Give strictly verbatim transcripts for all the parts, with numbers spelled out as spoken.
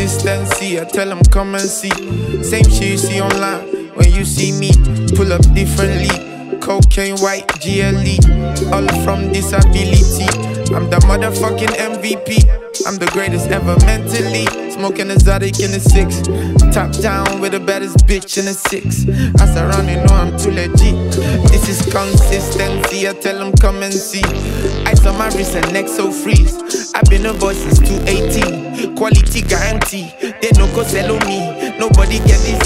consistency, I tell them come and see. Same shit you see online. When you see me, pull up differently. Cocaine, white, G L E, all from disability. I'm the motherfucking M V P. I'm the greatest ever mentally. Smoking exotic in the six. Top down with the baddest bitch in the six. I surround you know I'm too legit. This is consistency, I tell them come and see. Ice on my wrist and neck so freeze. I've been a boy since two eighteen. Quality guarantee. They no go sell on me. Nobody get this.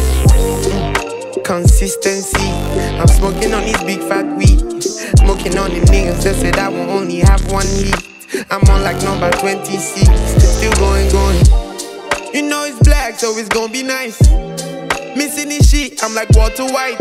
Mm. Consistency. I'm smoking on this big fat weed. Smoking on the niggas that said I will only have one heat. I'm on like number twenty-six. Still going, going. You know it's black, so it's gonna be nice. Missing this shit, I'm like Walter White.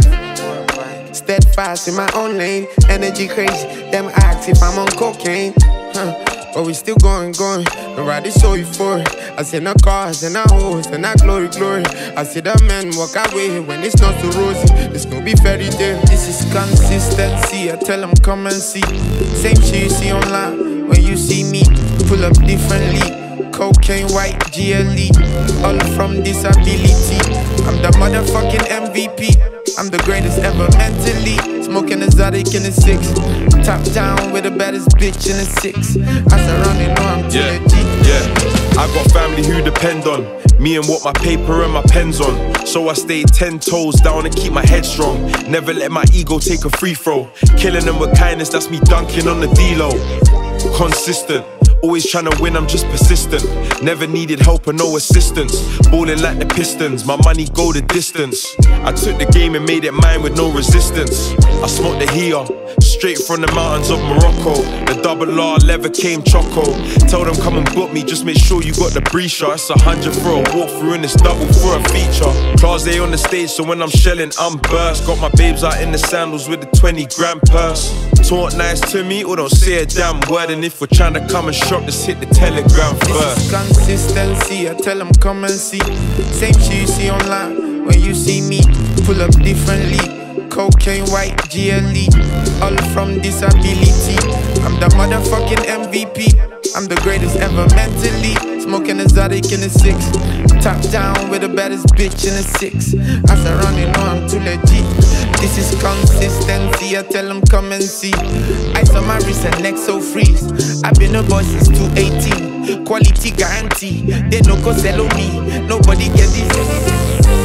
Steadfast in my own lane. Energy crazy. Them ask if I'm on cocaine. Huh. But we still going, going. The ride is so euphoric. I see no cars and no hoes and no glory, glory. I see the men walk away when it's not so rosy. This no be fairy tale. This is consistency. I tell them come and see. Same shit you see online. When you see me, pull up differently. Cocaine, white, G L E, all from disability. I'm the motherfucking M V P. I'm the greatest ever mentally. Smoking exotic in the six. Top down with the baddest bitch in the six. I surround you know I'm too yeah, legit. yeah. I got family who depend on me and what my paper and my pen's on. So I stay ten toes down and keep my head strong. Never let my ego take a free throw. Killing them with kindness, that's me dunking on the D-Lo. Consistent, always trying to win, I'm just persistent. Never needed help or no assistance. Balling like the Pistons, my money go the distance. I took the game and made it mine with no resistance. I smoked the Hia, straight from the mountains of Morocco. The double R leather came choco. Tell them come and book me, just make sure you got the breacher. It's a hundred for a walkthrough and it's double for a feature. Claws they on the stage, so when I'm shelling, I'm burst. Got my babes out in the sandals with the twenty grand purse. Talk nice to me or don't say a damn word. And if we're trying to come and shop, just hit the telegram first. This is consistency, I tell them come and see. Same shit you see online. When you see me, pull up differently. Cocaine, white, G L E, all from disability. I'm the motherfucking M V P. I'm the greatest ever mentally. Smoking exotic in the six. Top down with the baddest bitch in the six. I surround you know I'm too legit. This is consistency, I tell them come and see. Ice on my wrist and neck so freeze. I've been a boy since two eighteen. Quality guarantee. They no go sell on me. Nobody get this.